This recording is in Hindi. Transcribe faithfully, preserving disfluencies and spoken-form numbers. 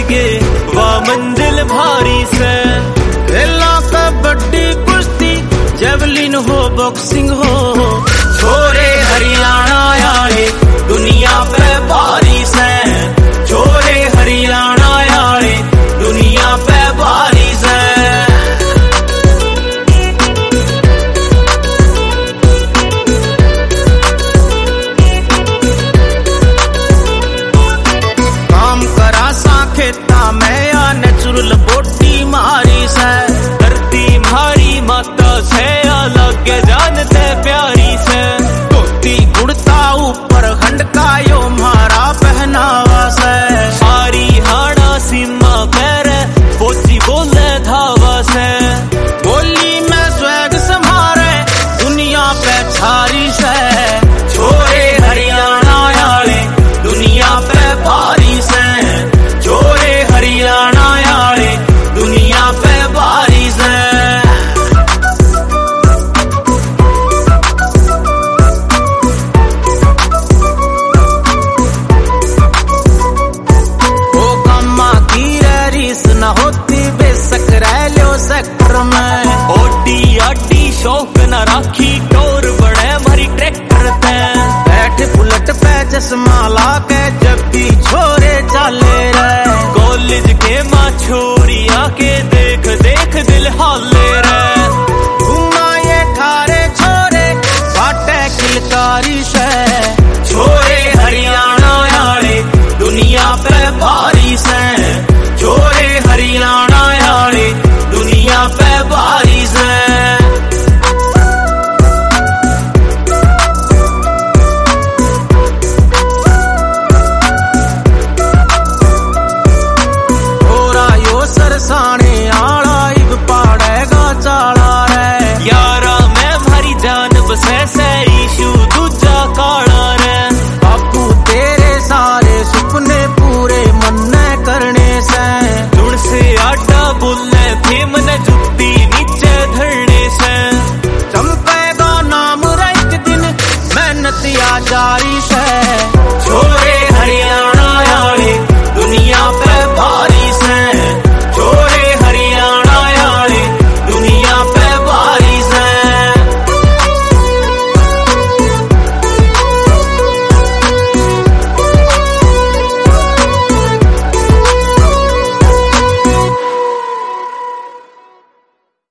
लगे वह मंजिल भारी से। खेला कबड्डी कुश्ती जेवलिन हो बॉक्सिंग हो, छोरे हरियाणा आए दुनिया पे भारी से। छोरे हरियाणा आए दुनिया पे भारी से। काम करा सा खेता में या नेचुरल बोटी मारी से। धरती मारी माता से अलग जानते प्यारी से। धोती गुड़ता ऊपर खंड का यो मारा पहनावा से। हरियाणा सिम